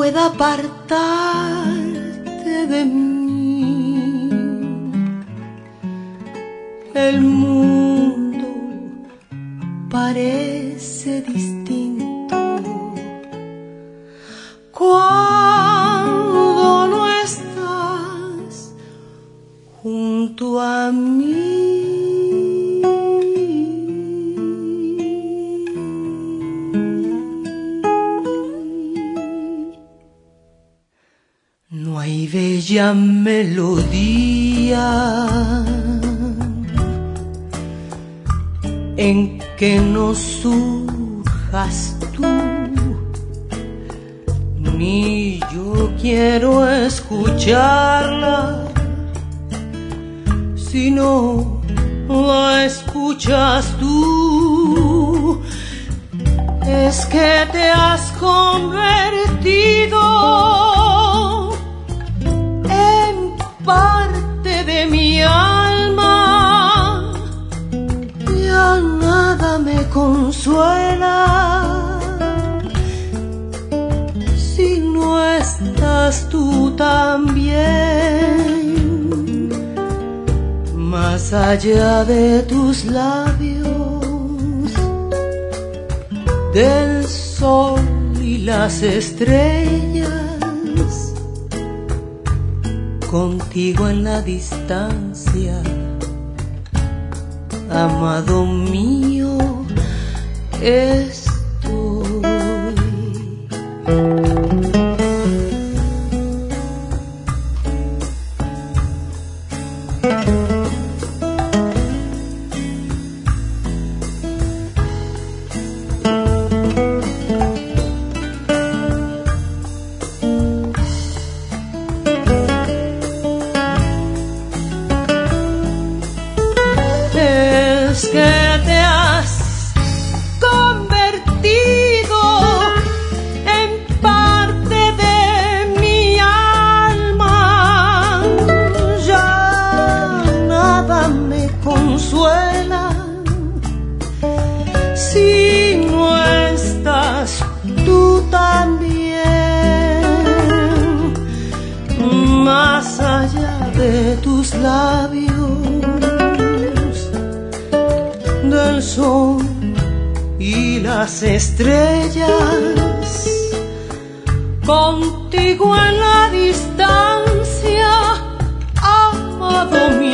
pueda apartarte de mí. El mundo parece distinto cuando no estás junto a mí. No hay bella melodía en que no surjas tú, ni yo quiero escucharla, si no la escuchas tú. Es que te has convertido en parte de mi alma. Ya nada me consuela si no estás tú también. Más allá de tus labios, del sol y las estrellas, contigo en la distancia, amado mío, estoy. Es que te has convertido en parte de mi alma. Ya nada me consuela si no estás tú también. Más allá de tus labios, del sol y las estrellas, contigo en la distancia, amado mío.